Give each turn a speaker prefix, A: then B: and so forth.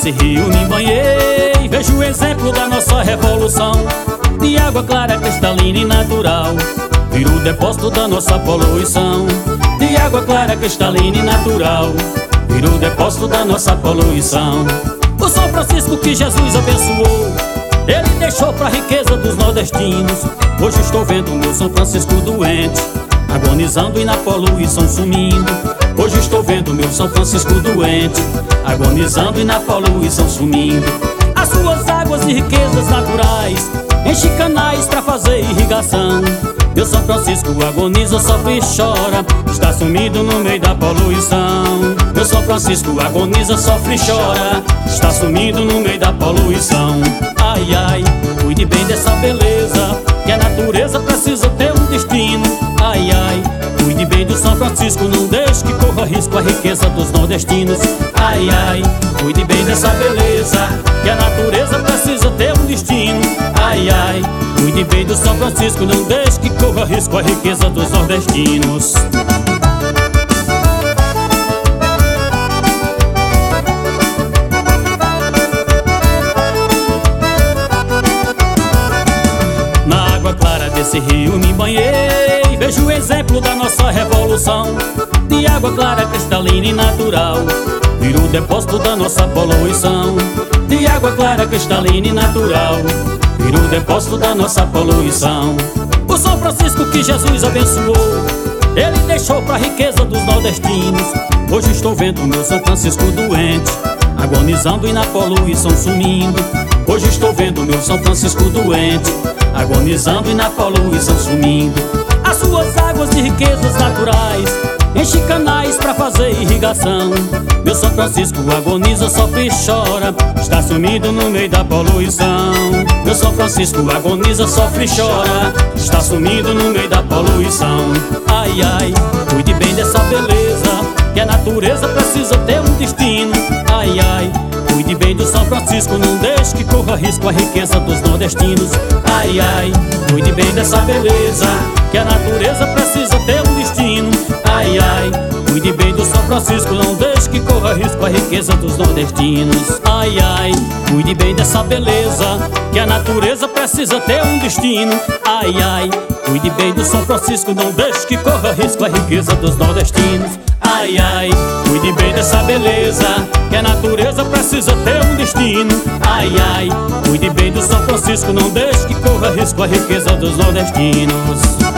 A: desse rio me banhei, vejo o exemplo da nossa revolução. De água clara, cristalina e natural, vira o depósito da nossa poluição. De água clara, cristalina e natural, vira o depósito da nossa poluição. O São Francisco que Jesus abençoou, ele deixou pra riqueza dos nordestinos. Hoje estou vendo o meu São Francisco doente, agonizando e na poluição sumindo. Hoje estou vendo o meu São Francisco doente, agonizando e na poluição sumindo. As suas águas e riquezas naturais enche canais pra fazer irrigação. Meu São Francisco agoniza, sofre e chora, está sumido no meio da poluição. Meu São Francisco agoniza, sofre e chora, está sumido no meio da poluição. Ai, ai, cuide bem dessa beleza, que a natureza precisa ter um destino. Ai, ai, cuide bem do São Francisco, não deixe que corra risco a riqueza dos nordestinos. Ai, ai, cuide bem dessa beleza, que a natureza precisa ter um destino. Ai, ai, cuide bem do São Francisco, não deixe que corra risco a riqueza dos nordestinos. Na água clara desse rio me banhei, vejo o exemplo da nossa revolução. De água clara, cristalina e natural, vira o depósito da nossa poluição. De água clara, cristalina e natural, vira o depósito da nossa poluição. O São Francisco que Jesus abençoou, ele deixou pra riqueza dos nordestinos. Hoje estou vendo o meu São Francisco doente, agonizando e na poluição sumindo. Hoje estou vendo o meu São Francisco doente, agonizando e na poluição sumindo. As suas águas e riquezas naturais enche canais pra fazer irrigação. Meu São Francisco agoniza, sofre e chora, está sumido no meio da poluição. Meu São Francisco agoniza, sofre e chora, está sumido no meio da poluição. Ai, ai, cuide bem dessa beleza, que a natureza precisa ter um destino. Ai, ai, cuide bem do São Francisco, não deixe que corra risco a riqueza dos nordestinos. Ai, ai, cuide bem dessa beleza, que a natureza precisa ter um destino. Ai, ai, cuide bem do São Francisco, não deixe que corra risco a riqueza dos nordestinos. Ai, ai, cuide bem dessa beleza, que a natureza precisa ter um destino. Ai, ai, cuide bem do São Francisco, não deixe que corra risco a riqueza dos nordestinos. Ai, ai, cuide bem dessa beleza, que a natureza precisa ter um destino. Ai, ai, cuide bem do São Francisco, não deixe que corra risco a riqueza dos nordestinos.